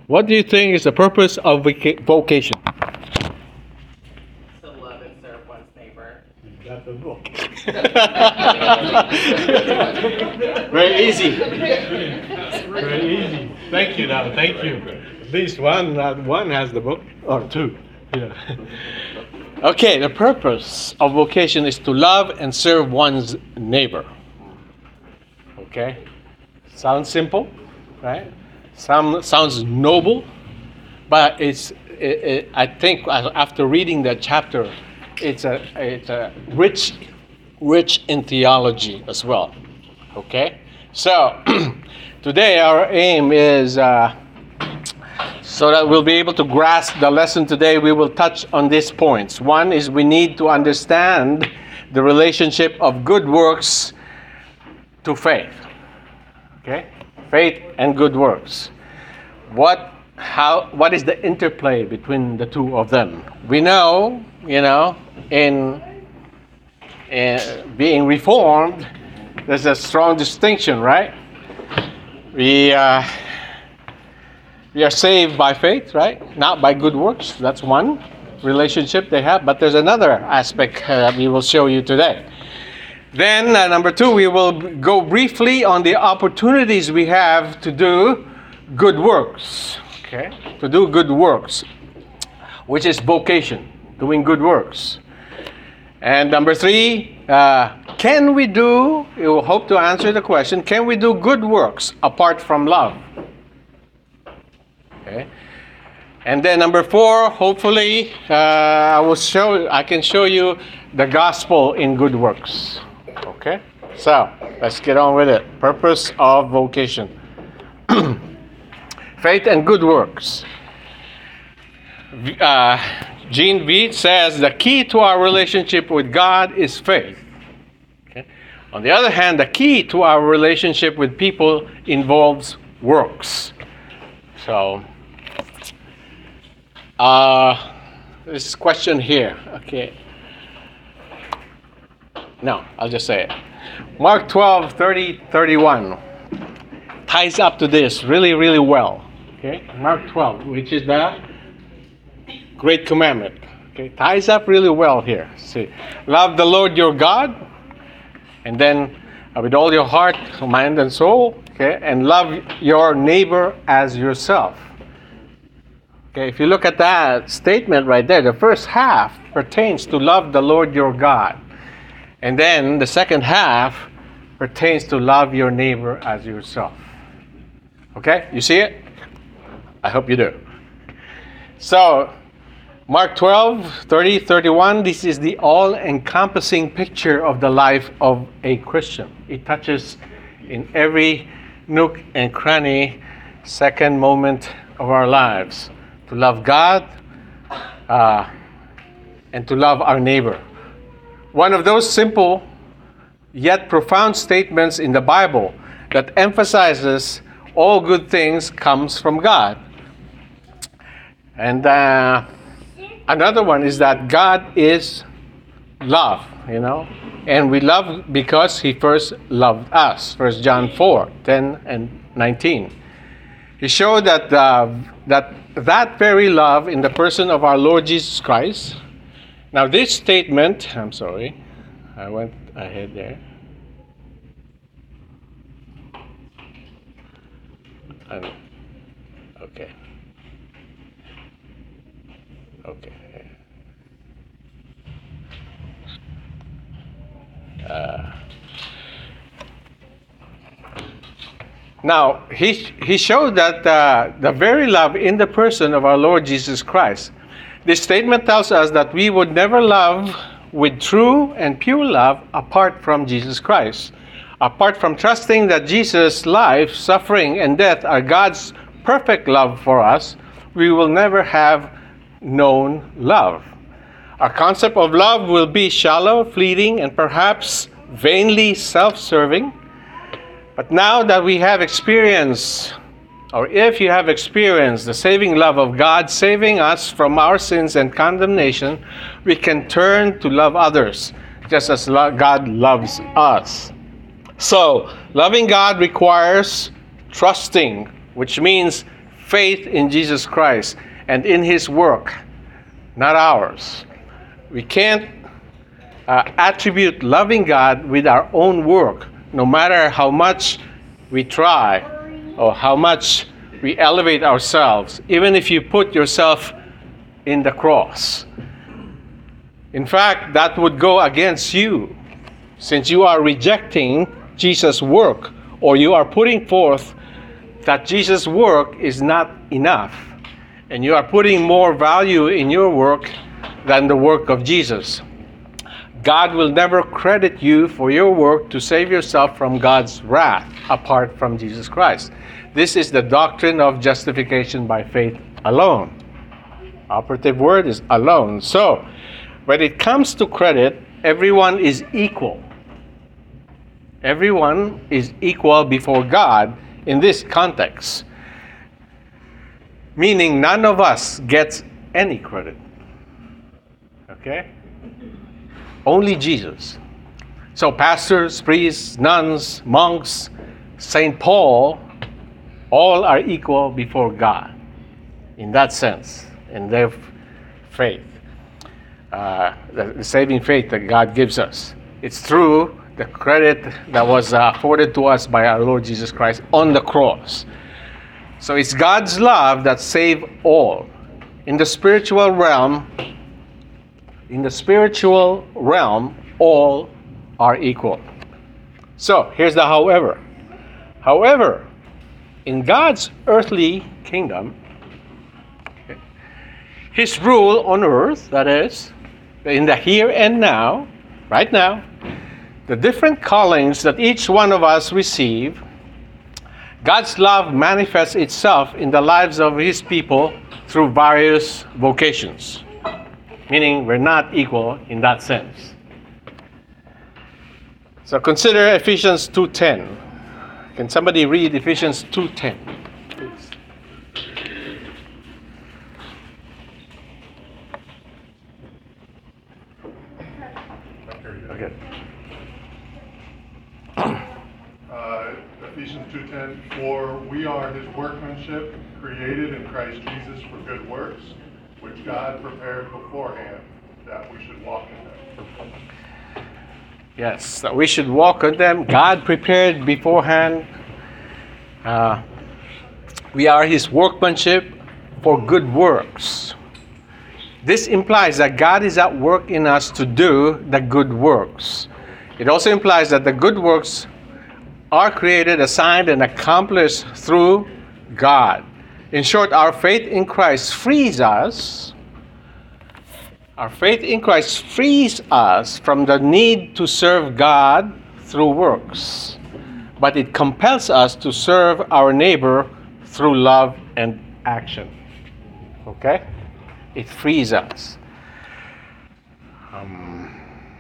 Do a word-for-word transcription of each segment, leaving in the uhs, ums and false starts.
What do you think is the purpose of voca- vocation? To love and serve one's neighbor. You got the book. Very easy. Very easy. Thank you, now. Thank you. At least one, uh, one has the book, or two. Yeah. Okay, the purpose of vocation is to love and serve one's neighbor. Okay, sounds simple, right? Sound, sounds noble, but it's. It, it, I think after reading that chapter, it's a it's a rich, rich in theology as well. Okay, so today our aim is. Uh, So that we'll be able to grasp the lesson today, we will touch on these points. One is we need to understand the relationship of good works to faith. Okay? Faith and good works. What how what is the interplay between the two of them? We know, you know, in, in being reformed, there's a strong distinction, right? We uh, We are saved by faith, right? Not by good works. That's one relationship they have. But there's another aspect uh, that we will show you today. Then, uh, number two, we will go briefly on the opportunities we have to do good works. Okay? To do good works, which is vocation, doing good works. And number three, uh, can we do, we will hope to answer the question, can we do good works apart from love? Okay. And then number four, hopefully, uh, I will show. I can show you the gospel in good works. Okay. So let's get on with it. Purpose of vocation: faith and good works. Uh, Gene Veet says the key to our relationship with God is faith. Okay. On the other hand, the key to our relationship with people involves works. So. Uh, this question here, okay. No, I'll just say it. Mark twelve, thirty, thirty-one ties up to this really, really well. Okay, Mark twelve, which is the Great Commandment. Okay, ties up really well here. See, love the Lord your God, and then uh, with all your heart, mind, and soul. Okay, and love your neighbor as yourself. Okay, if you look at that statement right there, the first half pertains to love the Lord your God. And then the second half pertains to love your neighbor as yourself. Okay, you see it? I hope you do. So, Mark twelve, thirty, thirty-one, this is the all-encompassing picture of the life of a Christian. It touches in every nook and cranny, second moment of our lives. To love God uh, and to love our neighbor. One of those simple yet profound statements in the Bible that emphasizes all good things comes from God. And uh, another one is that God is love, you know. And we love because He first loved us. First John four, ten and nineteen. He showed that uh, that that very love in the person of our Lord Jesus Christ. Now this statement, I'm sorry, I went ahead there. Um, okay. Okay. Uh, Now, he, he showed that uh, the very love in the person of our Lord Jesus Christ. This statement tells us that we would never love with true and pure love apart from Jesus Christ. Apart from trusting that Jesus' life, suffering, and death are God's perfect love for us, we will never have known love. Our concept of love will be shallow, fleeting, and perhaps vainly self-serving. But now that we have experienced, or if you have experienced the saving love of God saving us from our sins and condemnation, we can turn to love others just as God loves us. So, loving God requires trusting, which means faith in Jesus Christ and in His work, not ours. We can't uh, attribute loving God with our own work, no matter how much we try or how much we elevate ourselves, even if you put yourself in the cross. In fact, that would go against you, since you are rejecting Jesus' work, or you are putting forth that Jesus' work is not enough, and you are putting more value in your work than the work of Jesus. God will never credit you for your work to save yourself from God's wrath apart from Jesus Christ. This is the doctrine of justification by faith alone. Operative word is alone. So, when it comes to credit, everyone is equal. Everyone is equal before God in this context. Meaning none of us gets any credit. Okay? Only Jesus. So pastors, priests, nuns, monks, Saint Paul, all are equal before God. In that sense, in their f- faith. Uh, the, the saving faith that God gives us. It's through the credit that was uh, afforded to us by our Lord Jesus Christ on the cross. So it's God's love that saved all. In the spiritual realm, in the spiritual realm, all are equal. So here's the however. However, in God's earthly kingdom, His rule on earth, that is, in the here and now, right now, the different callings that each one of us receive, God's love manifests itself in the lives of His people through various vocations. Meaning we're not equal in that sense. So consider Ephesians two ten. Can somebody read Ephesians two ten, please? Okay. Uh, Ephesians two ten, for we are His workmanship, created in Christ Jesus for good works, which God prepared beforehand that we should walk in them. Yes, that we should walk on them. God prepared beforehand. Uh, we are His workmanship for good works. This implies that God is at work in us to do the good works. It also implies that the good works are created, assigned, and accomplished through God. In short, our faith in Christ frees us. Our faith in Christ frees us from the need to serve God through works. But it compels us to serve our neighbor through love and action. Okay? It frees us. Um,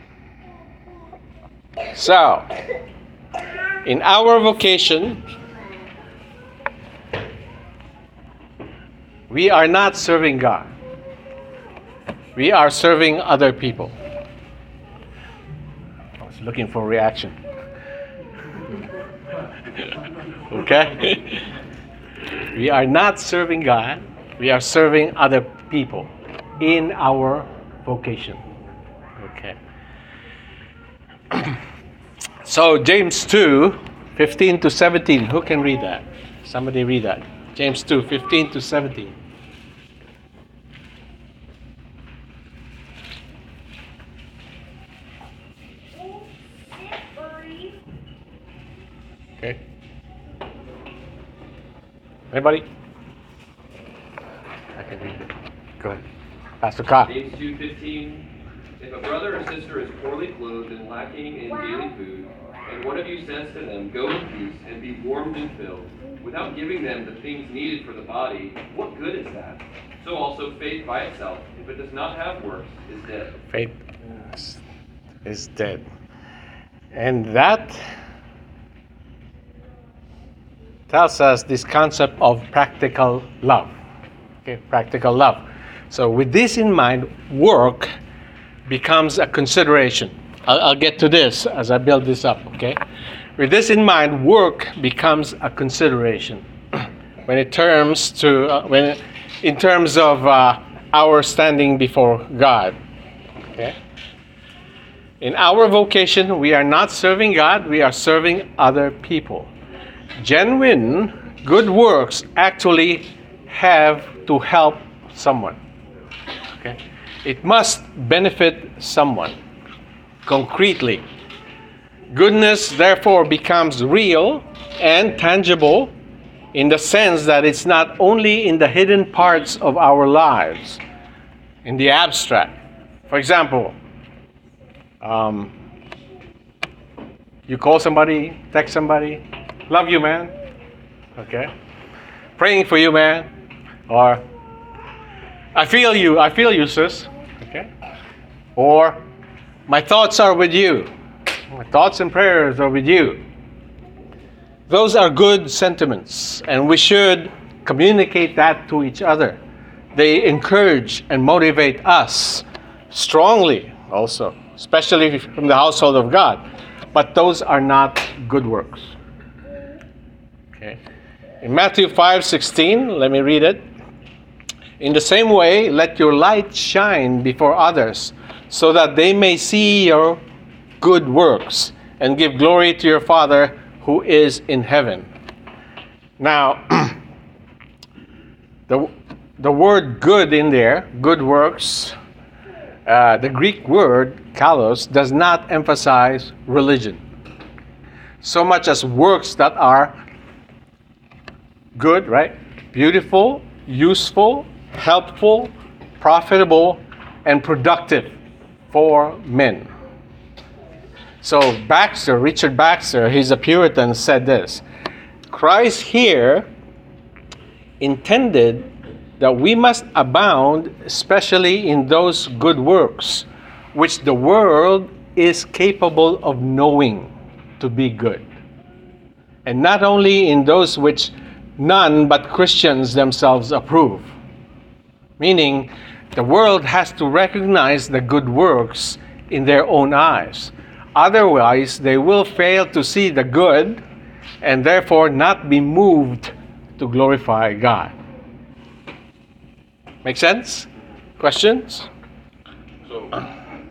so, in our vocation, we are not serving God. We are serving other people. I was looking for a reaction. Okay? We are not serving God. We are serving other people in our vocation. Okay. So James two, fifteen to seventeen. Who can read that? Somebody read that. James two, fifteen to seventeen. Okay. Anybody? I can read it. Go ahead. Pastor Ka. James two fifteen. If a brother or sister is poorly clothed and lacking in daily food, and one of you says to them, go in peace and be warmed and filled, without giving them the things needed for the body, what good is that? So also faith by itself, if it does not have works, is dead. Faith is dead. And that tells us this concept of practical love. Okay, practical love. So with this in mind, work becomes a consideration. I'll, I'll get to this as I build this up, okay? With this in mind, work becomes a consideration. when it terms to uh, when in terms of uh, our standing before God. Okay? In our vocation, we are not serving God, we are serving other people. Genuine good works actually have to help someone. Okay? It must benefit someone concretely. Goodness, therefore, becomes real and tangible in the sense that it's not only in the hidden parts of our lives, in the abstract. For example, um, you call somebody, text somebody, love you, man. Okay? Praying for you, man. Or, I feel you, I feel you, sis. Okay? Or, my thoughts are with you. My thoughts and prayers are with you. Those are good sentiments, and we should communicate that to each other. They encourage and motivate us strongly also, especially from the household of God. But those are not good works. Okay. In Matthew five sixteen, let me read it. In the same way, let your light shine before others, so that they may see your good works and give glory to your Father who is in heaven. Now, the, the word good in there, good works, uh, the Greek word kalos does not emphasize religion so much as works that are good, right? Beautiful, useful, helpful, profitable, and productive for men. So Baxter, Richard Baxter, he's a Puritan, said this: Christ here intended that we must abound, especially in those good works, which the world is capable of knowing to be good, and not only in those which none but Christians themselves approve. Meaning, the world has to recognize the good works in their own eyes. Otherwise, they will fail to see the good and therefore not be moved to glorify God. Make sense? Questions? So, I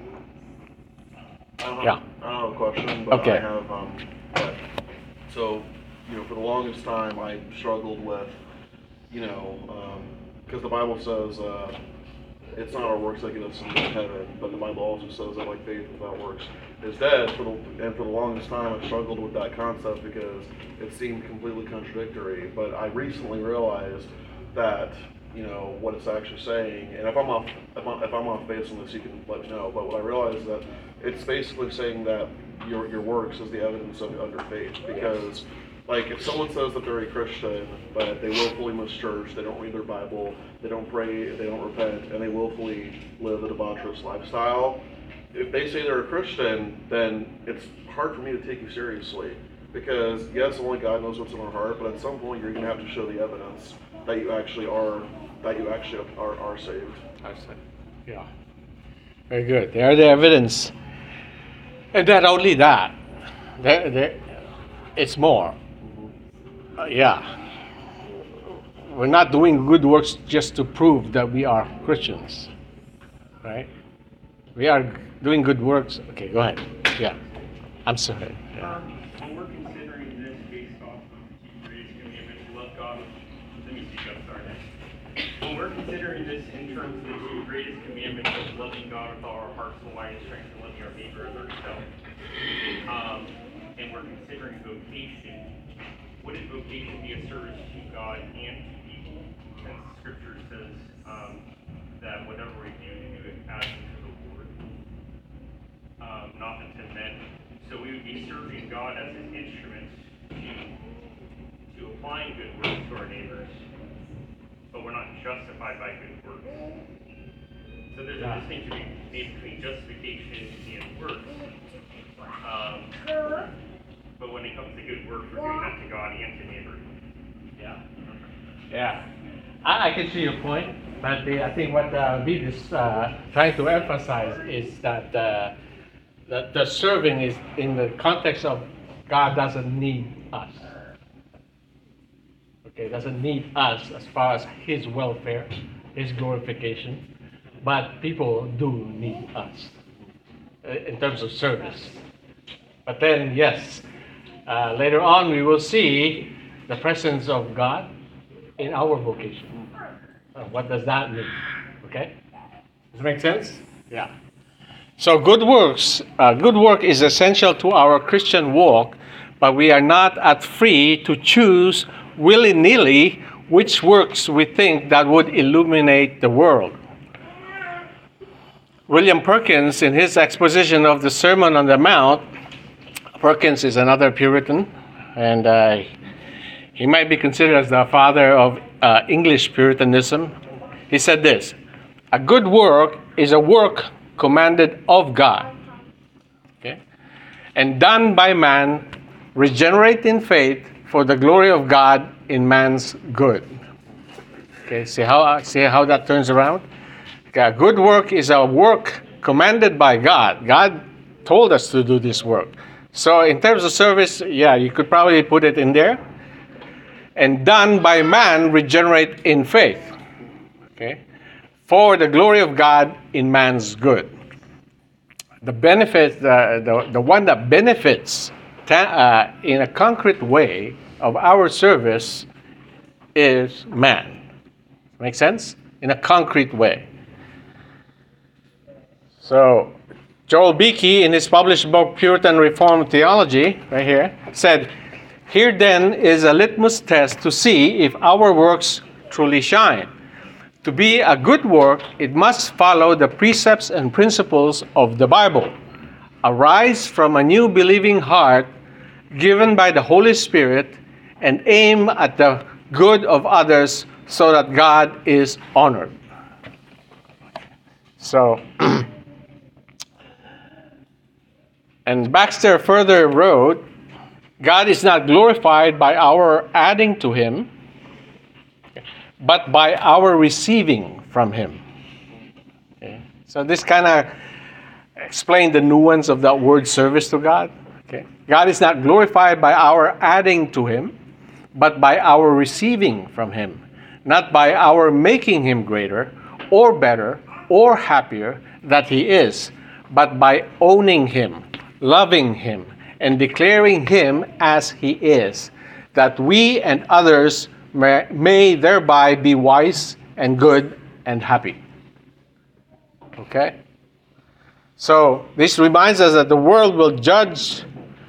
don't have, Yeah. I don't have a question, but Okay. I have, um, but, so, you know, for the longest time, I struggled with, you know, because the Bible says, uh, it's not our works that get us into heaven, but the Bible also says that like faith without works is dead. For the, and for the longest time, I struggled with that concept because it seemed completely contradictory. But I recently realized that, you know, what it's actually saying. And if I'm off, if I'm, if I'm off base on this, you can let me know. But what I realized is that it's basically saying that your your works is the evidence of under faith, because. Like, if someone says that they're a Christian, but they willfully miss church, they don't read their Bible, they don't pray, they don't repent, and they willfully live a debaucherous lifestyle, if they say they're a Christian, then it's hard for me to take you seriously. Because, yes, only God knows what's in our heart, but at some point you're going to have to show the evidence that you actually are, that you actually are, are saved. I see. Yeah. Very good. They are the evidence. And not only that, they're, they're, it's more. Uh, yeah. We're not doing good works just to prove that we are Christians. Right? We are doing good works. Okay, go ahead. Yeah. I'm sorry. Yeah. Um, when we're considering this based off of the greatest commandment to love God, let me see, I'm sorry. When we're considering this in terms of the two greatest commandments of loving God with all our heart, soul, mind, and strength, and loving our neighbor as ourselves, um, and we're considering vocation, wouldn't vocation be a service to God and to people? Since Scripture says um, that whatever we do, to do it as unto the Lord, um, not unto men. So we would be serving God as His instruments to, to applying good works to our neighbors, but we're not justified by good works. So there's a distinction to be made between justification and works. Um, but when it comes to good works, we're doing that to God and to neighbor. Yeah. Yeah. I, I can see your point, but the, I think what uh, Vid is uh, trying to emphasize is that uh, the, the serving is in the context of God doesn't need us. Okay, doesn't need us as far as his welfare, his glorification, but people do need us uh, in terms of service. But then, yes, uh, later on we will see the presence of God in our vocation. Uh, what does that mean? Okay? Does it make sense? Yeah. So good works, uh, good work is essential to our Christian walk, but we are not at free to choose willy-nilly which works we think that would illuminate the world. William Perkins, in his exposition of the Sermon on the Mount, Perkins is another Puritan, and uh, he might be considered as the father of uh, English Puritanism. He said this: a good work is a work commanded of God, okay, and done by man, regenerate in faith for the glory of God in man's good. Okay, see how see how that turns around? Okay, a good work is a work commanded by God. God told us to do this work. So in terms of service, yeah, you could probably put it in there. And done by man, regenerate in faith. Okay, for the glory of God in man's good. The benefit, the the, the one that benefits ta- uh, in a concrete way of our service is man. Make sense? In a concrete way. So, Joel Beakey, in his published book, Puritan Reformed Theology, right here, said, "Here then is a litmus test to see if our works truly shine. To be a good work, it must follow the precepts and principles of the Bible, arise from a new believing heart given by the Holy Spirit, and aim at the good of others so that God is honored." So, and Baxter further wrote, "God is not glorified by our adding to him, but by our receiving from him." Okay. So this kind of explained the nuance of that word service to God. Okay. God is not glorified by our adding to him, but by our receiving from him, not by our making him greater or better or happier that he is, but by owning him, loving him, and declaring him as he is, that we and others may, may thereby be wise and good and happy. Okay? So this reminds us that the world will judge,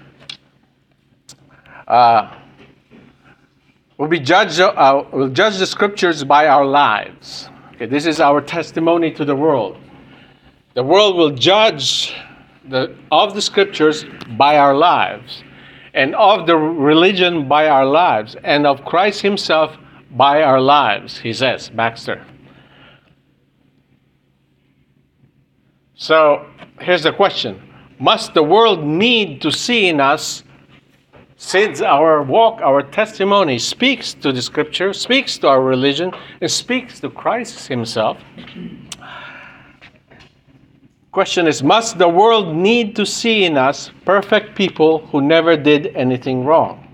uh, will be judged, uh, will judge the scriptures by our lives. Okay, this is our testimony to the world. The world will judge the, of the scriptures by our lives, and of the religion by our lives, and of Christ himself by our lives, he says, Baxter. So, here's the question. Must the world need to see in us, since our walk, our testimony speaks to the scripture, speaks to our religion, and speaks to Christ himself? Question is, must the world need to see in us perfect people who never did anything wrong?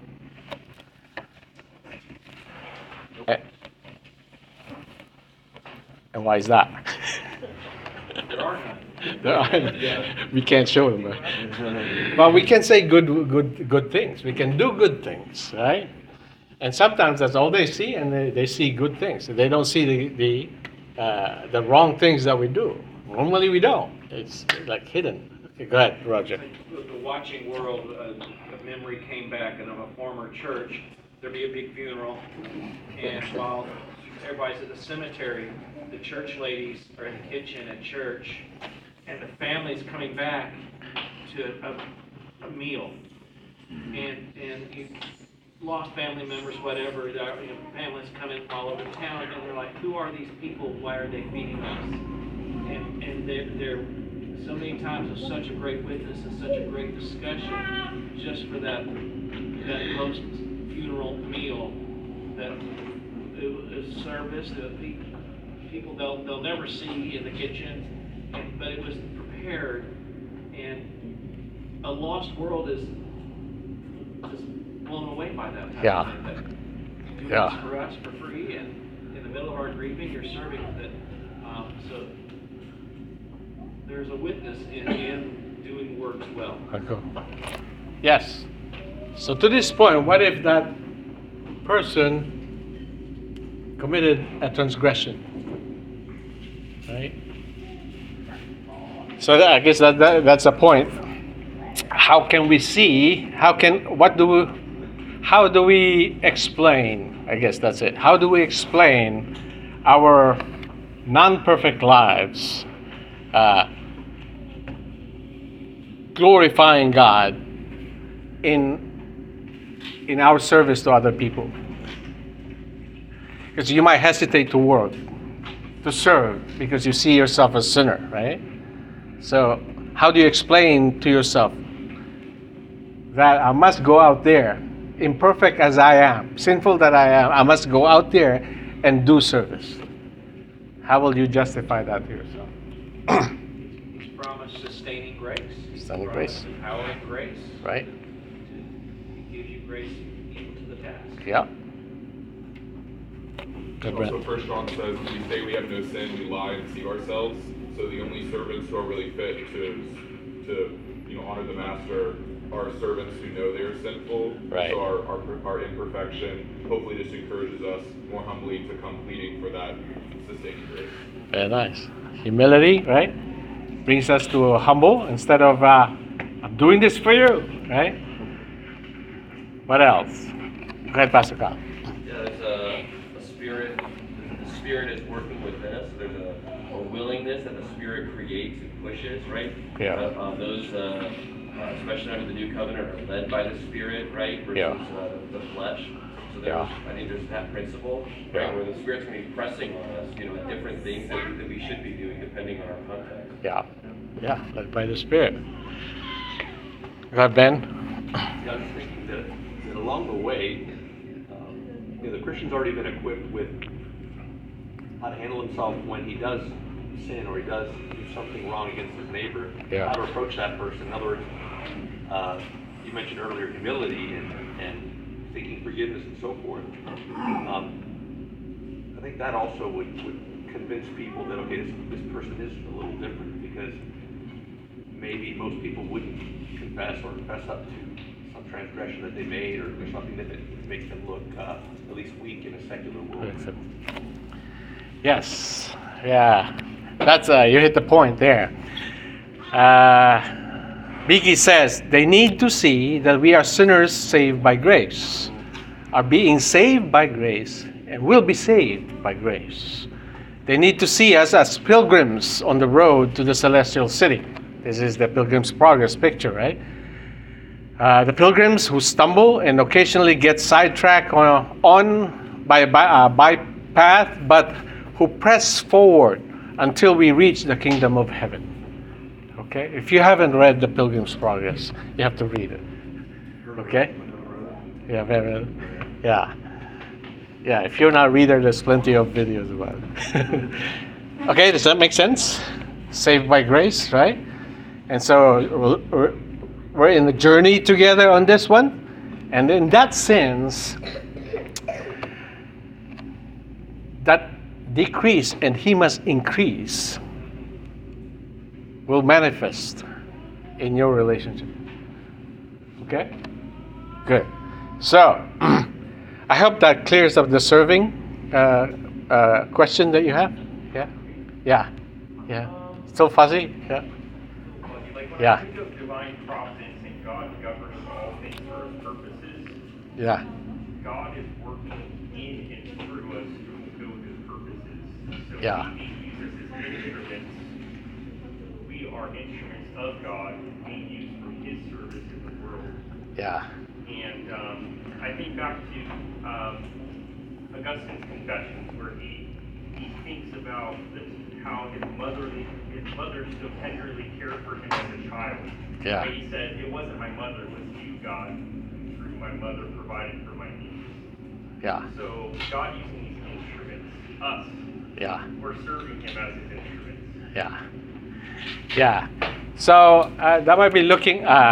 And why is that? There are none. There are, we can't show them. Right? Well, we can say good, good, good things. We can do good things, right? And sometimes that's all they see, and they, they see good things. They don't see the the, uh, the wrong things that we do. Normally, we don't. It's like hidden. Okay, go ahead, Roger. The watching world, uh, a memory came back, and of a former church, there'd be a big funeral, and while everybody's at the cemetery, the church ladies are in the kitchen at church, and the family's coming back to a, a meal, and and you lost family members, whatever. You know, families come in from all over town, and they're like, "Who are these people? Why are they feeding us?" And and they're, they're so many times it's such a great witness and such a great discussion just for that that post funeral meal, that it was service that people they'll they'll never see in the kitchen. And, but it was prepared, and a lost world is just blown away by that. Yeah. doing Yeah. this for us for free, and in the middle of our grieving, you're serving with it. Um, so there's a witness in him doing works well. Okay. Yes. So to this point, what if that person committed a transgression? Right? So that, I guess that, that that's a point. How can we see? How can what do we? How do we explain? I guess that's it. How do we explain our non-perfect lives, uh, glorifying God in in our service to other people? Because you might hesitate to work, to serve, because you see yourself as a sinner, right? So how do you explain to yourself that I must go out there, imperfect as I am, sinful that I am, I must go out there and do service? How will you justify that to yourself? He's promised sustaining grace. He's Sustaining promised grace. empowering grace. Right? He gives you grace equal to the task. Yeah. Good, Brent. Also, First John says, if we say we have no sin, we lie and deceive ourselves. So the only servants who are really fit to, to you know, honor the master are servants who know they are sinful. Right. So our, our, our imperfection hopefully just encourages us more humbly to come pleading for that sustaining grace. Very nice. Humility, right? Brings us to humble instead of uh, I'm doing this for you, right? What else? Go ahead, Pastor Kyle. Yeah, there's a, a spirit, the spirit is working within us. There's a, a willingness that the spirit creates and pushes, right? Yeah. Uh, um, those, uh, uh, especially under the new covenant, are led by the spirit, right? Versus Yeah. uh, the flesh. So there's, Yeah. I think there's that principle, right? Yeah. Where the spirit's going to be pressing on us, you know, at different things that we, that we should be doing depending on our context. Yeah. Yeah, led by the Spirit. Go ahead, Ben. Yeah, I was thinking that, that along the way, um, you know, the Christian's already been equipped with how to handle himself when he does sin or he does do something wrong against his neighbor. Yeah. How to approach that person. In other words, uh, you mentioned earlier humility and, and seeking forgiveness and so forth. Um, I think that also would, would convince people that, okay, this, this person is a little different, because maybe most people wouldn't confess or confess up to some transgression that they made, or, or something that, that makes them look uh, at least weak in a secular world. Yes. Yeah. That's uh, you hit the point there. Uh, Vicky says they need to see that we are sinners saved by grace, are being saved by grace, and will be saved by grace. They need to see us as pilgrims on the road to the celestial city. This is the Pilgrim's Progress picture, right? Uh, the pilgrims who stumble and occasionally get sidetracked on, on by a by, uh, bypath, but who press forward until we reach the kingdom of heaven. Okay? If you haven't read the Pilgrim's Progress, you have to read it. Okay? Yeah, very, yeah. Yeah, if you're not a reader, there's plenty of videos about it. Okay, does that make sense? Saved by grace, right? And so we're, we're in the journey together on this one. And in that sense, that decrease and he must increase will manifest in your relationship. Okay? Good. So, I hope that clears up the serving uh, uh, question that you have. Yeah? Yeah. Yeah. Still fuzzy? Yeah. Like when Yeah. I think of divine providence and God governing all things for his purposes, Yeah. God is working in and through us to fulfill his purposes. So Yeah. we use us as instruments. We are instruments of God being used for his service in the world. Yeah. And um, I think back to um, Augustine's Confessions, where he he thinks about this, how his motherly his mother so tenderly cared for him as a child. Yeah. And he said, "It wasn't my mother, it was you, God, through my mother providing for my needs." Yeah. So God using these instruments, us, Yeah. we're serving him as his instruments. Yeah. Yeah. So uh, that might be looking. Uh,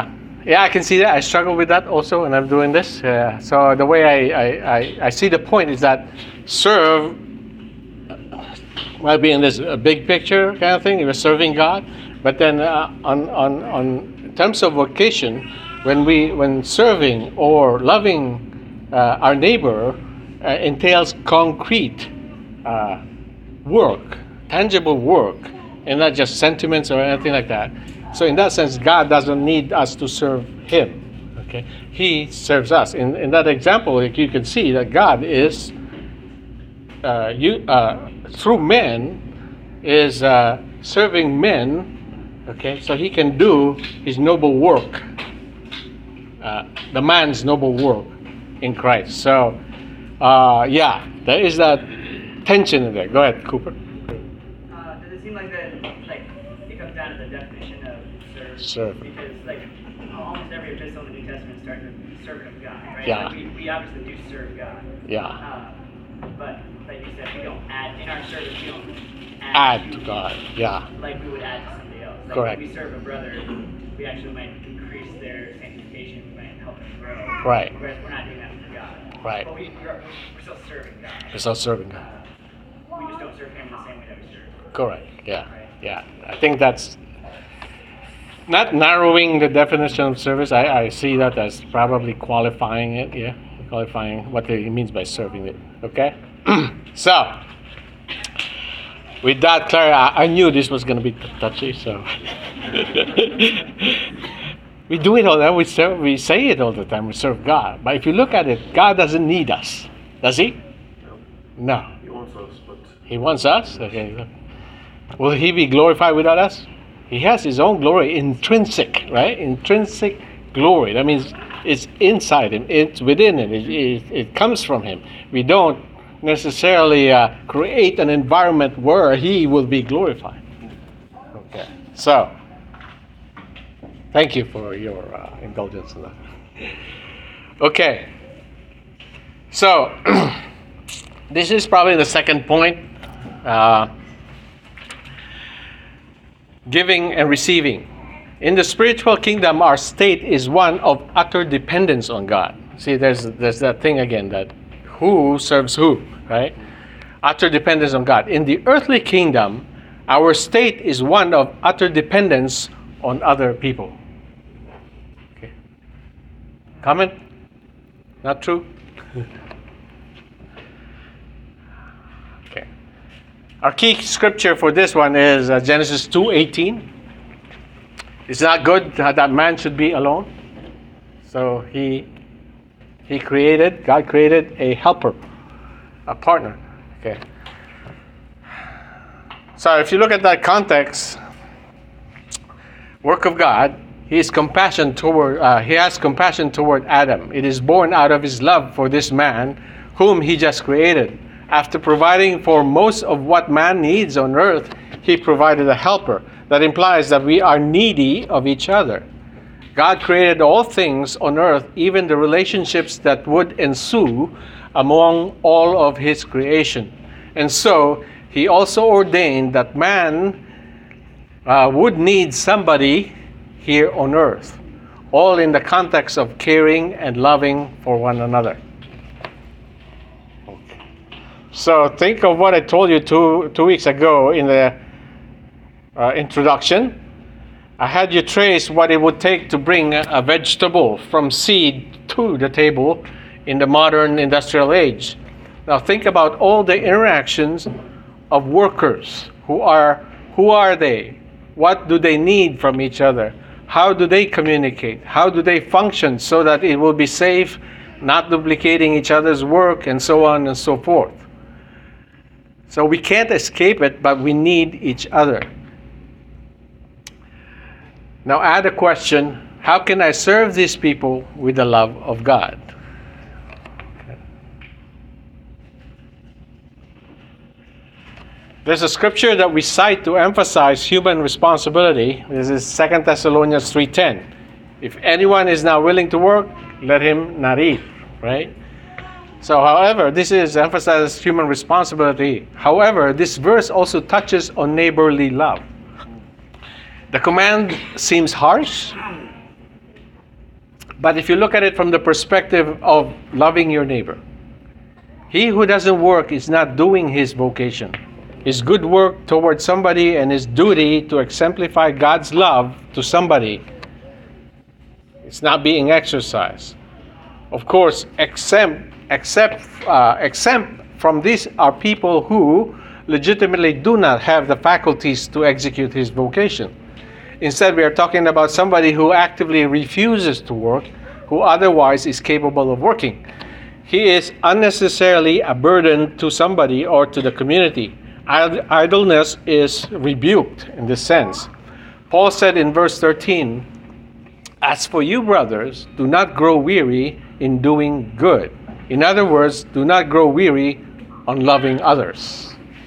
Yeah, I can see that. I struggle with that also when I'm doing this. Uh, so the way I, I, I, I see the point is that serve might be in this uh, big picture kind of thing. You're serving God, but then uh, on, on, on in terms of vocation, when we when serving or loving uh, our neighbor uh, entails concrete uh, work, tangible work, and not just sentiments or anything like that. So in that sense, God doesn't need us to serve Him. Okay, He serves us. In in that example, like you can see that God is uh, you uh, through men is uh, serving men. Okay, so He can do His noble work, uh, the man's noble work in Christ. So uh, yeah, there is that tension in there. Go ahead, Cooper. Uh, does it seem like that, like, it comes down to the definition of serve? Serve. Because, like, almost every epistle in the New Testament starts with servant of God, right? Yeah. Like, we, we obviously do serve God. Yeah. Uh, but, like you said, we don't add, in our service, we don't Add add to God. Yeah. like we would add to somebody else. Like, Correct. when we serve a brother, we actually might increase their sanctification, we might help them grow. Right. Whereas we're not doing that for God. Right. But we, we're, we're still serving God. It's all serving God. We just don't serve Him in the same way that we serve. Correct. Yeah. Yeah. I think that's not narrowing the definition of service. I, I see that as probably qualifying it. Yeah. Qualifying what it means by serving it. Okay. So, with that, Clara, I, I knew this was going to be touchy. So, we do it all the time. We serve. We say it all the time. We serve God. But if you look at it, God doesn't need us. Does He? No. He wants us, but He wants us? Okay. Will He be glorified without us? He has His own glory, intrinsic, right? Intrinsic glory. That means it's inside Him. It's within Him. It, it, it comes from Him. We don't necessarily uh, create an environment where He will be glorified. Okay. So, thank you for your uh, indulgence in that. Okay. So, this is probably the second point. Uh, giving and receiving. In the spiritual kingdom, our state is one of utter dependence on God. See, there's there's that thing again, that who serves who, right? Utter dependence on God. In the earthly kingdom, our state is one of utter dependence on other people. Okay. Comment? Not true? Okay. Our key scripture for this one is uh, Genesis two eighteen. It's not good that that man should be alone. So he he created, God created a helper, a partner. Okay. So if you look at that context, work of God, He is compassion toward. Uh, he has compassion toward Adam. It is born out of His love for this man, whom He just created. After providing for most of what man needs on earth, He provided a helper. That implies that we are needy of each other. God created all things on earth, even the relationships that would ensue among all of His creation. And so, He also ordained that man uh, would need somebody here on earth, all in the context of caring and loving for one another. So think of what I told you two, two weeks ago in the uh, introduction. I had you trace what it would take to bring a vegetable from seed to the table in the modern industrial age. Now think about all the interactions of workers. Who are, who are they? What do they need from each other? How do they communicate? How do they function so that it will be safe, not duplicating each other's work, and so on and so forth? So we can't escape it, but we need each other. Now add a question: how can I serve these people with the love of God? Okay. There's a scripture that we cite to emphasize human responsibility. This is Second Thessalonians three ten. If anyone is not willing to work, let him not eat, right? So, however, this is emphasizes human responsibility. However, this verse also touches on neighborly love. The command seems harsh, But if you look at it from the perspective of loving your neighbor, he who doesn't work is not doing his vocation. His good work towards somebody and his duty to exemplify God's love to somebody, it's not being exercised. Of course, exempt, except, uh, exempt from this are people who legitimately do not have the faculties to execute his vocation. Instead, we are talking about somebody who actively refuses to work, who otherwise is capable of working. He is unnecessarily a burden to somebody or to the community. Idleness is rebuked in this sense. Paul said in verse thirteen, "As for you, brothers, do not grow weary in doing good." In other words, do not grow weary on loving others.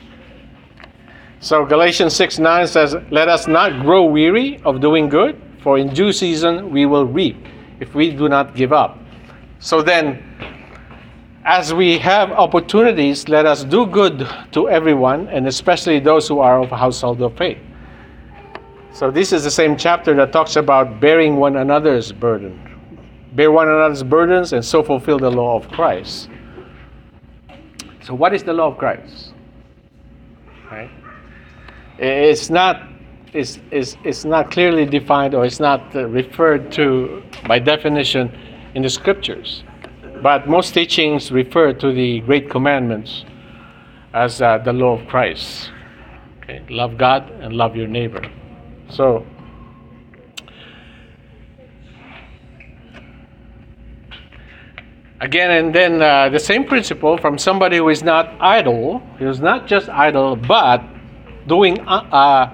So Galatians six nine says, "Let us not grow weary of doing good, for in due season we will reap, if we do not give up." So then, as we have opportunities, let us do good to everyone, and especially those who are of a household of faith. So this is the same chapter that talks about bearing one another's burden. Bear one another's burdens and so fulfill the law of Christ. So what is the law of Christ? Right? It's not, it's, it's, it's not clearly defined, or it's not uh, referred to by definition in the scriptures. But most teachings refer to the great commandments as uh, the law of Christ. Okay? Love God and love your neighbor. So, again, and then uh, the same principle from somebody who is not idle, who is not just idle, but doing, uh,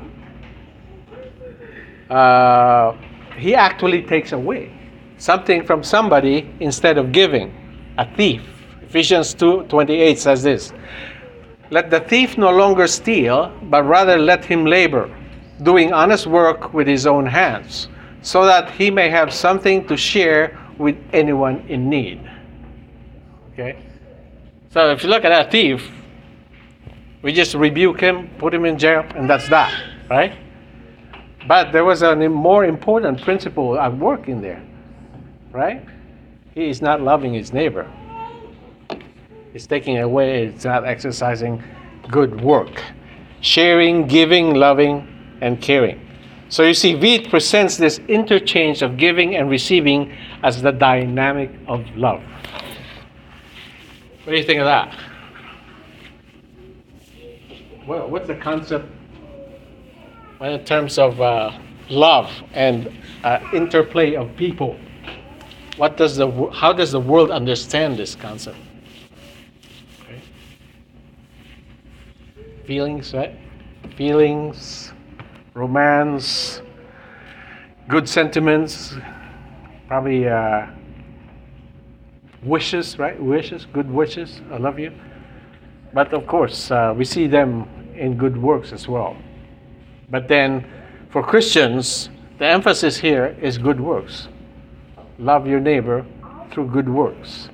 uh, uh, he actually takes away something from somebody instead of giving. A thief. Ephesians two twenty-eight says this, "Let the thief no longer steal, but rather let him labor, doing honest work with his own hands, so that he may have something to share with anyone in need." Okay? So if you look at that thief, we just rebuke him, put him in jail, and that's that, right? But there was a more important principle at work in there, right? He is not loving his neighbor. He's taking away, it's not exercising good work. Sharing, giving, loving, and caring. So you see, Veit presents this interchange of giving and receiving as the dynamic of love. What do you think of that? Well, what's the concept in terms of uh, love and uh, interplay of people? What does the how does the world understand this concept? Okay. Feelings, right? Feelings, romance, good sentiments, probably uh, wishes, right? Wishes, good wishes. I love you. But of course, uh, we see them in good works as well. But then, for Christians, the emphasis here is good works. Love your neighbor through good works.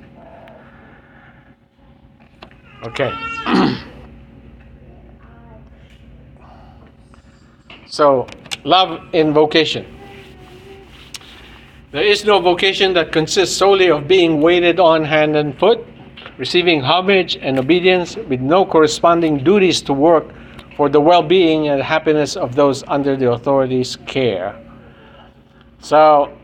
Okay. So, love in vocation. There is no vocation that consists solely of being waited on hand and foot, receiving homage and obedience with no corresponding duties to work for the well-being and happiness of those under the authority's care. So,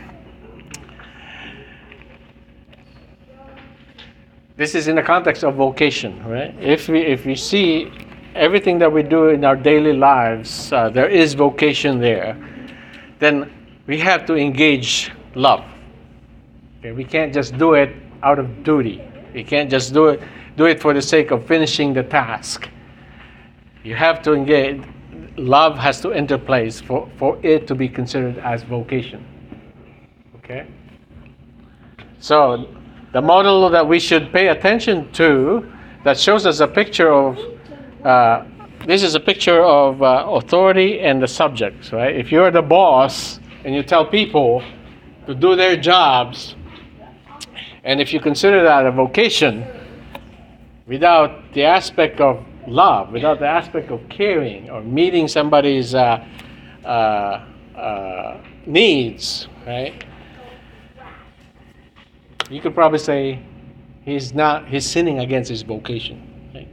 this is in the context of vocation, right? If we if we see everything that we do in our daily lives, uh, there is vocation there, then we have to engage love. Okay? We can't just do it out of duty. We can't just do it do it for the sake of finishing the task. You have to engage. Love has to enter place for, for it to be considered as vocation. Okay? So, the model that we should pay attention to that shows us a picture of, uh, this is a picture of uh, authority and the subjects, right? If you're the boss and you tell people to do their jobs, and if you consider that a vocation, without the aspect of love, without the aspect of caring or meeting somebody's uh, uh, uh, needs, right? you could probably say he's not he's sinning against his vocation. Okay?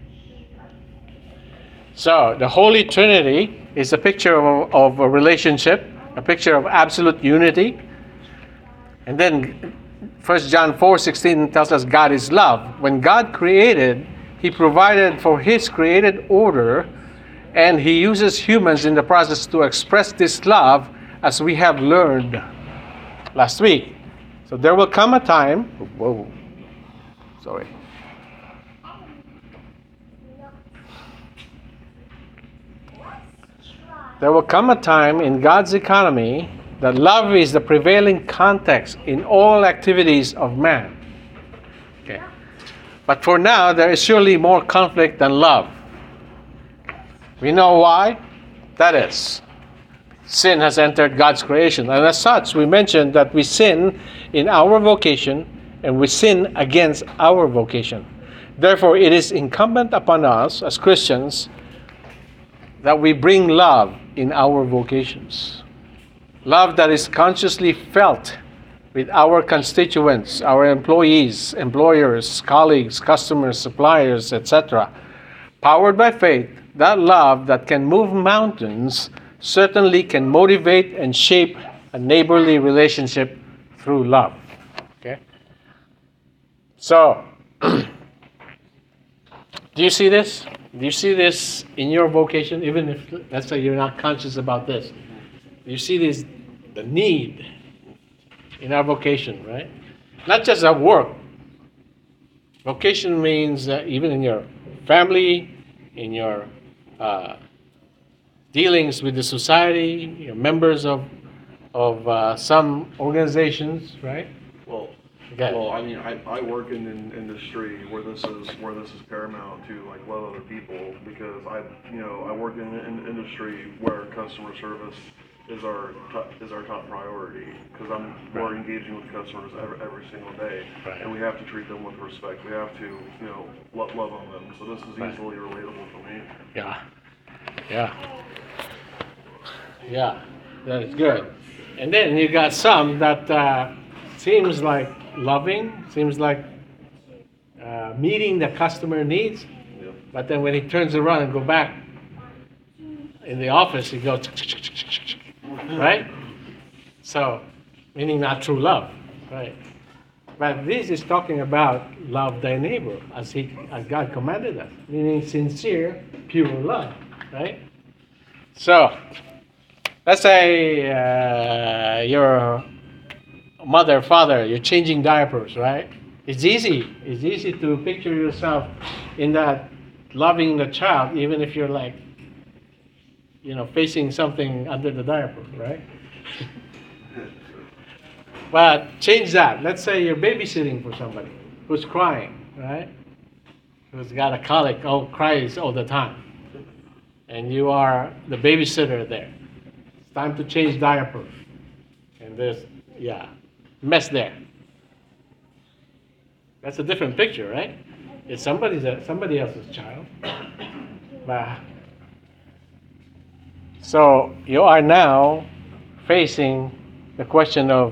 So the Holy Trinity is a picture of, of a relationship, a picture of absolute unity. And then First John four sixteen tells us God is love. When God created, He provided for His created order, and He uses humans in the process to express this love, as we have learned last week. So there will come a time, whoa, sorry. There will come a time in God's economy that love is the prevailing context in all activities of man. Okay. But for now, there is surely more conflict than love. We know why? That is, sin has entered God's creation. And as such, we mentioned that we sin in our vocation and we sin against our vocation. Therefore, it is incumbent upon us as Christians that we bring love in our vocations. Love that is consciously felt with our constituents, our employees, employers, colleagues, customers, suppliers, et cetera. Powered by faith, that love that can move mountains certainly can motivate and shape a neighborly relationship through love. Okay? So, do you see this? Do you see this in your vocation, even if, let's say, you're not conscious about this? Do you see this, the need in our vocation, right? Not just at work. Vocation means uh, even in your family, in your uh, dealings with the society, you're members of of uh, some organizations, right? Well, okay. well, I mean, I, I work in an industry where this is where this is paramount to like love other people, because I, you know, I work in an industry where customer service is our top, is our top priority, because I'm we're Right. engaging with customers every, every single day, Right. and we have to treat them with respect. We have to, you know, love, love on them. So this is Right. easily relatable for me. Yeah. Yeah. Yeah. That is good. And then you got some that uh, seems like loving, seems like uh, meeting the customer needs, Yeah. but then when he turns around and go back in the office, he goes, right? So, meaning not true love, right? But this is talking about love thy neighbor, as he, as God commanded us, meaning sincere, pure love, right? So, let's say uh, your mother, father, you're changing diapers, right? It's easy. It's easy to picture yourself in that loving the child, even if you're like, you know, facing something under the diaper, right? But change that. Let's say you're babysitting for somebody who's crying, right? Who's got a colic, oh, cries all the time. And you are the babysitter there. It's time to change diapers. And there's, yeah, mess there. That's a different picture, right? It's somebody's somebody else's child. But, so you are now facing the question of,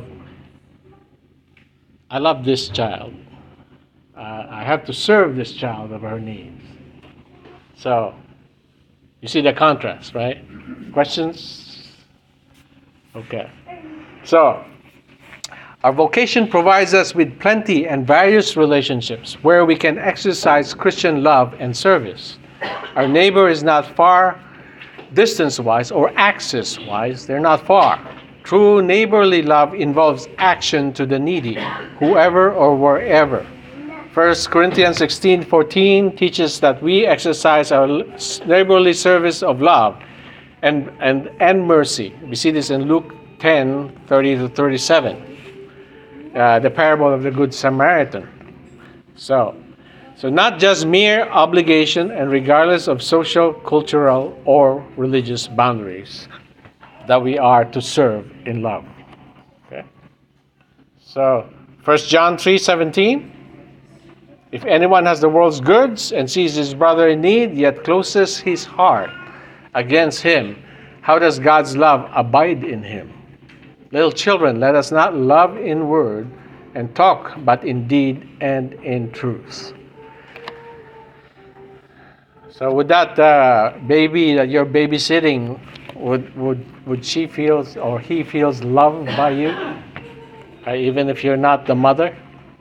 I love this child. Uh, I have to serve this child of her needs. So, you see the contrast, right? Questions? Okay. So, our vocation provides us with plenty and various relationships where we can exercise Christian love and service. Our neighbor is not far distance-wise or access-wise. They're not far. True neighborly love involves action to the needy, whoever or wherever. First Corinthians sixteen fourteen teaches that we exercise our neighborly service of love and, and, and mercy. We see this in Luke ten thirty to thirty-seven, uh, the parable of the Good Samaritan. So, so not just mere obligation, and regardless of social, cultural, or religious boundaries, that we are to serve in love. Okay. So, First John three seventeen. If anyone has the world's goods and sees his brother in need, yet closes his heart against him, how does God's love abide in him? Little children, let us not love in word, and talk, but in deed and in truth. So with that uh, baby that you're babysitting, would would would she feels or he feels loved by you, uh, even if you're not the mother?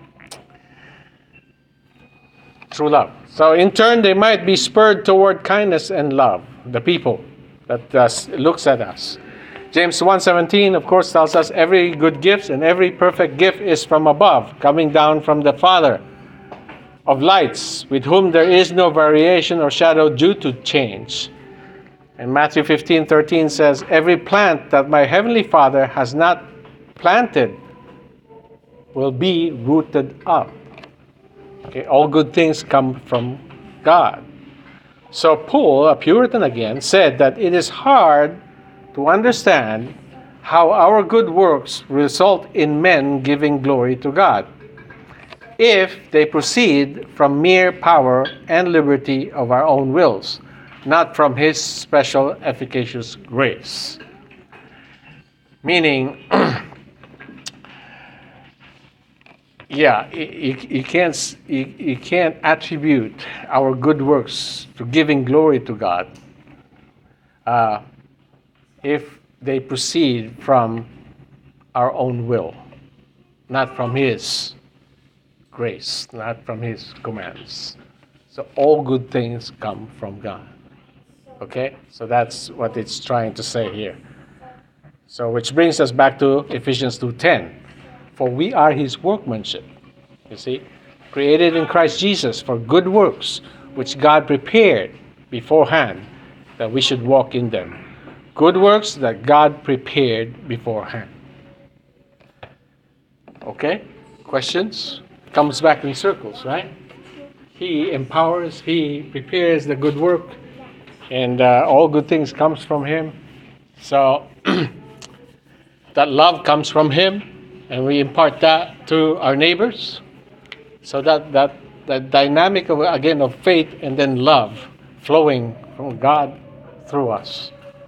True love. So in turn, they might be spurred toward kindness and love. The people that uh, looks at us. James one seventeen, of course, tells us every good gift and every perfect gift is from above, coming down from the Father of lights, with whom there is no variation or shadow due to change. And Matthew fifteen thirteen says, every plant that my heavenly Father has not planted will be rooted up. Okay, all good things come from God. So Paul, a Puritan again, said that it is hard to understand how our good works result in men giving glory to God, if they proceed from mere power and liberty of our own wills, not from His special efficacious grace. Meaning, yeah, you, you can't you, you can't attribute our good works to giving glory to God uh, if they proceed from our own will, not from His grace, not from His commands. So all good things come from God. Okay? So that's what it's trying to say here. So which brings us back to Ephesians two ten. For we are His workmanship, you see, created in Christ Jesus for good works, which God prepared beforehand that we should walk in them. Good works that God prepared beforehand. Okay? Questions? Comes back in circles, right? He empowers, He prepares the good work, and uh, all good things comes from Him. So that love comes from Him, and we impart that to our neighbors. So that that that dynamic of again of faith and then love flowing from God through us.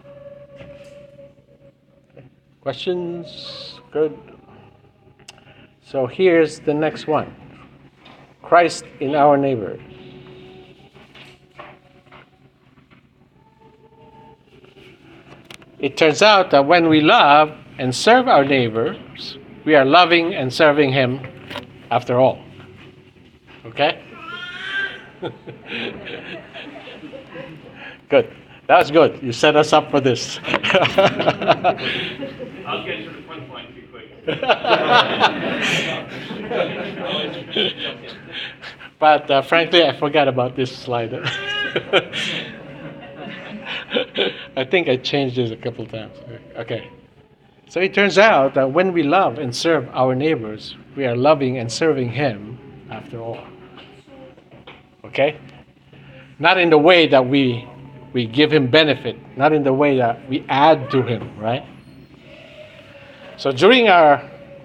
Questions? Good. So here's the next one. Christ in our neighbor. It turns out that when we love and serve our neighbors, we are loving and serving Him after all. Okay? Good. That was good. You set us up for this. I'll get to the front line too quick. But uh, frankly, I forgot about this slide. I think I changed this a couple times. Okay. So it turns out that when we love and serve our neighbors, we are loving and serving Him after all. Okay? Not in the way that we we give Him benefit, not in the way that we add to Him, right? So during our,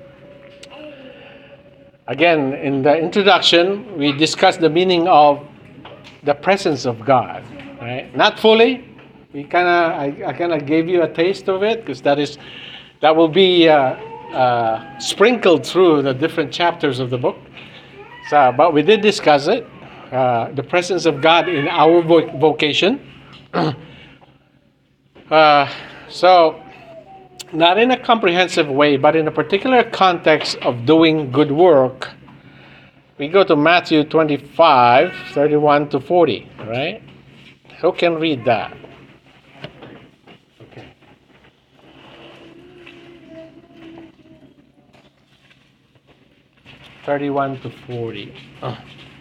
again, in the introduction, we discussed the meaning of the presence of God, right? Not fully. We kind of, I, I kind of gave you a taste of it, because that is, that will be uh, uh, sprinkled through the different chapters of the book. So, but we did discuss it, uh, the presence of God in our vo- vocation. uh, so, not in a comprehensive way, but in a particular context of doing good work, we go to Matthew twenty-five, thirty-one to forty, right? Who can read that? Okay. thirty-one to forty. Oh.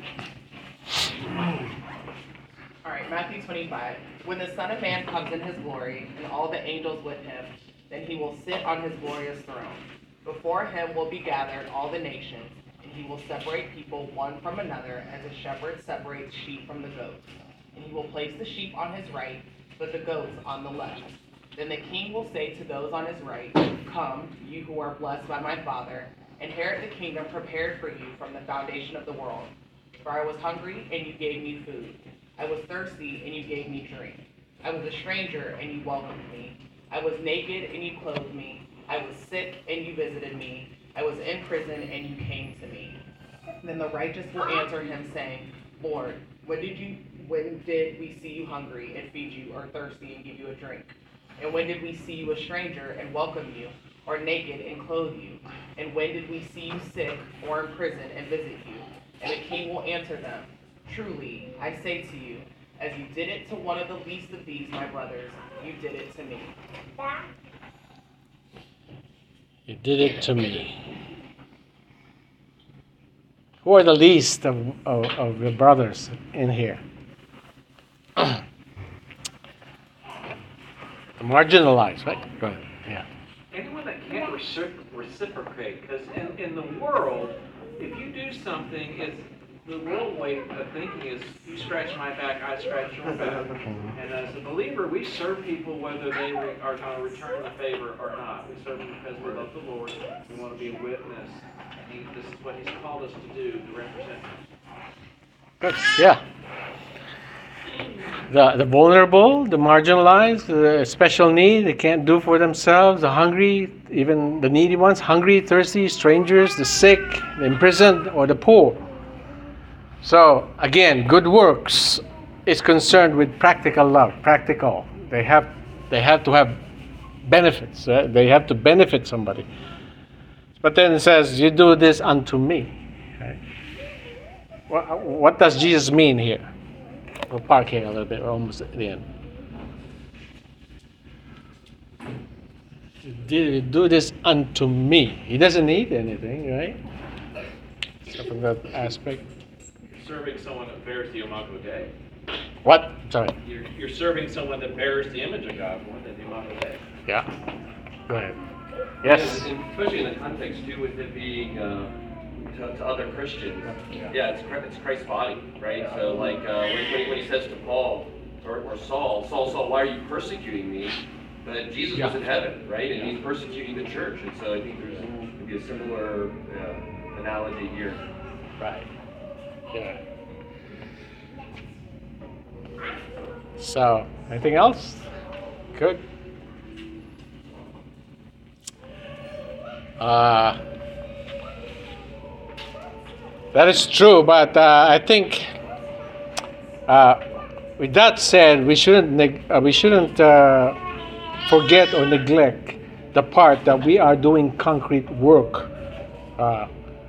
All right, Matthew twenty-five. When the Son of Man comes in His glory, and all the angels with Him, then He will sit on His glorious throne. Before Him will be gathered all the nations, and He will separate people one from another, as a shepherd separates sheep from the goats. And He will place the sheep on His right, but the goats on the left. Then the King will say to those on His right, "Come, you who are blessed by my Father, inherit the kingdom prepared for you from the foundation of the world. For I was hungry, and you gave me food. I was thirsty, and you gave me drink. I was a stranger, and you welcomed me. I was naked, and you clothed me. I was sick, and you visited me. I was in prison, and you came to me. Then the righteous will answer him, saying, Lord, when did you when did we see you hungry and feed you, or thirsty and give you a drink? And when did we see you a stranger and welcome you, or naked and clothe you? And when did we see you sick or in prison and visit you? And the king will answer them, Truly, I say to you, as you did it to one of the least of these, my brothers, you did it to me. You did it to me. Who are the least of, of, of the brothers in here? The marginalized, right? Go ahead. Yeah. Anyone that can't recipro- reciprocate, because in, in the world, if you do something, it's the world way of thinking is you scratch my back, I scratch your back. And as a believer, we serve people whether they re- are going to return the favor or not. We serve them because we love the Lord. We want to be a witness. And he, this is what He's called us to do, to represent Him. Good. Yeah. The the vulnerable, the marginalized, the special need, they can't do for themselves, the hungry, even the needy ones, hungry, thirsty, strangers, the sick, the imprisoned, or the poor. So again, good works is concerned with practical love, practical. They have they have to have benefits. Right? They have to benefit somebody. But then it says, "You do this unto me." Right? What, what does Jesus mean here? We'll park here a little bit. We're almost at the end. You do this unto me. He doesn't need anything, right? So from that aspect. Serving someone that bears the Imago Dei. What? Sorry. You're, you're serving someone that bears the image of God more than the Imago Dei. Yeah. Go ahead. Yes. And especially in the context too, with it being uh, to, to other Christians. Yeah, it's it's Christ's body, right? So like uh, when, when, he, when he says to Paul or, or Saul, Saul, Saul, why are you persecuting me? But Jesus Yeah. was in heaven, right? And he's persecuting the church, and so I think there's maybe a similar uh, analogy here. Right. Yeah. So, anything else? Good. Uh, that is true, but uh, I think, uh, with that said, we shouldn't neg- uh, we shouldn't uh, forget or neglect the part that we are doing concrete work uh,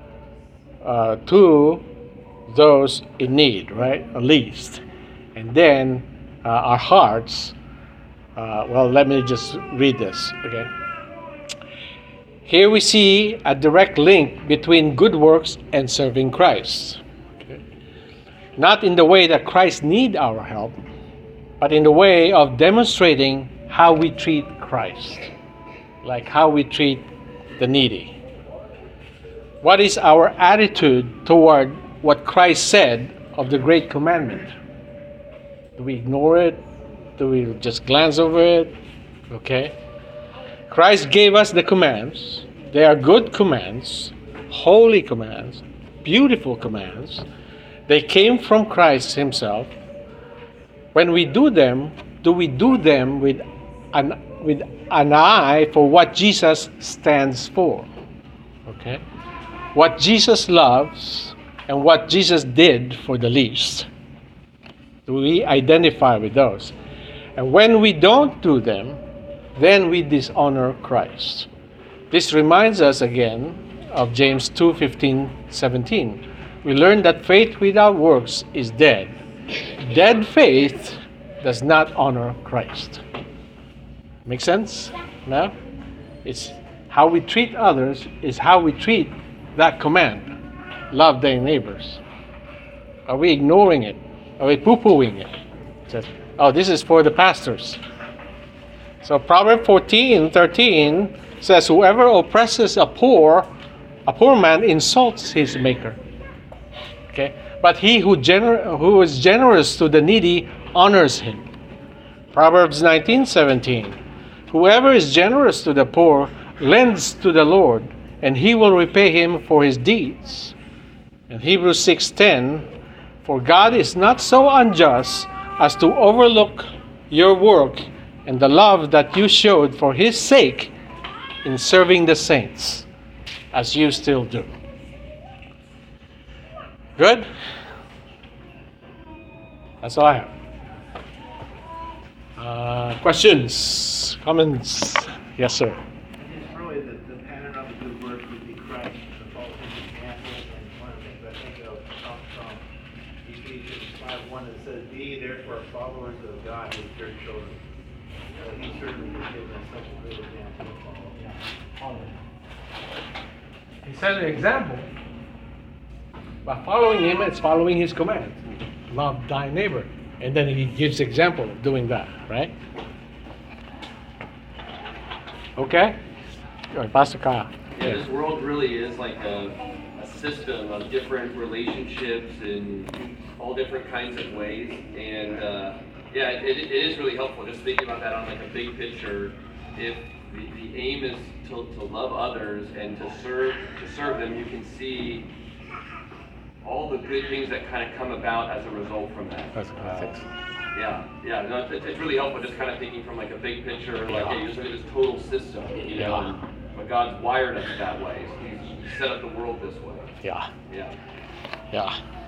uh, to those in need, right? At least. And then uh, our hearts, uh, well, let me just read this, okay? Here we see a direct link between good works and serving Christ. Okay? Not in the way that Christ needs our help, but in the way of demonstrating how we treat Christ, like how we treat the needy. What is our attitude toward what Christ said of the Great Commandment? Do we ignore it? Do we just glance over it? Okay. Christ gave us the commands. They are good commands, holy commands, beautiful commands. They came from Christ Himself. When we do them, do we do them with an, with an eye for what Jesus stands for? Okay. What Jesus loves and what Jesus did for the least. Do we identify with those? And when we don't do them, then we dishonor Christ. This reminds us again of James two fifteen, seventeen. We learn that faith without works is dead. Dead faith does not honor Christ. Make sense? No? It's how we treat others is how we treat that command. Love thy neighbors. Are we ignoring it? Are we poo-pooing it? It says, oh, this is for the pastors. So Proverbs fourteen thirteen says, whoever oppresses a poor, a poor man insults his maker. Okay? But he who, gener- who is generous to the needy honors him. Proverbs nineteen seventeen. Whoever is generous to the poor lends to the Lord, and He will repay him for his deeds. And Hebrews six ten. For God is not so unjust as to overlook your work and the love that you showed for His sake in serving the saints. as you still do. Good? That's all I have. Uh, questions? Comments? Yes, sir. It's really the, the pattern of the good work would be Christ, the false example, and one of the things I think of comes from Ephesians five one that says, "Be therefore followers of God as dear children." So he certainly has given us such a great example to follow. Follow. He set an example. By following him, it's following his command. Love thy neighbor. And then he gives example of doing that, right? Okay? All right, Pastor Kyle. Yeah, this world really is like a, a system of different relationships in all different kinds of ways. And uh, yeah, it, it is really helpful just thinking about that on like a big picture. If the, the aim is to, to love others and to serve to serve them, you can see all the good things that kind of come about as a result from that. That's perfect. Uh, yeah, yeah, no, it's, it's really helpful just kind of thinking from like a big picture, like, hey, just look at this total system, you know, Yeah. and, but God's wired us that way. He's set up the world this way. Yeah. Yeah. Yeah.